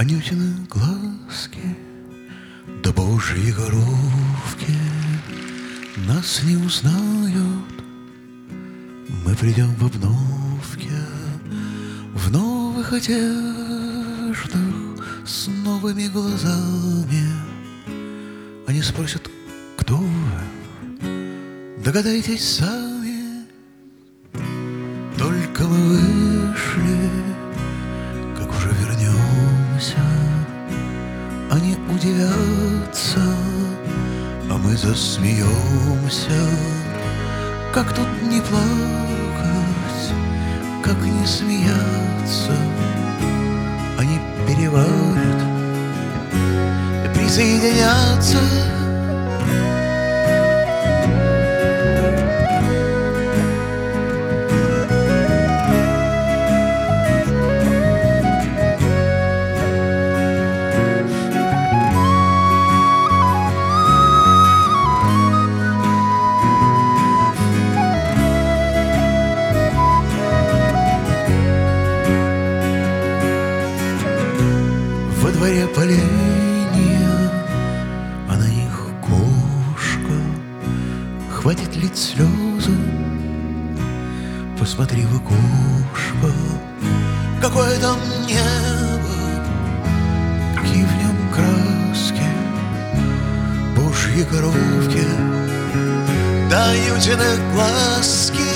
Анютины глазки, да божьи коровки нас не узнают. Мы придем в обновке, в новых одеждах, с новыми глазами. Они спросят, кто вы? Догадайтесь сами. Только мы вышли, как уже вернемся. Они удивятся, а мы засмеемся. Как тут не плакать, как не смеяться? Они переварят, присоединятся. Во дворе поленья, а на них кошка. Хватит лить слезы, посмотри в окошко. Какое там небо, какие в нем краски, божьи коровки, да Анютины глазки.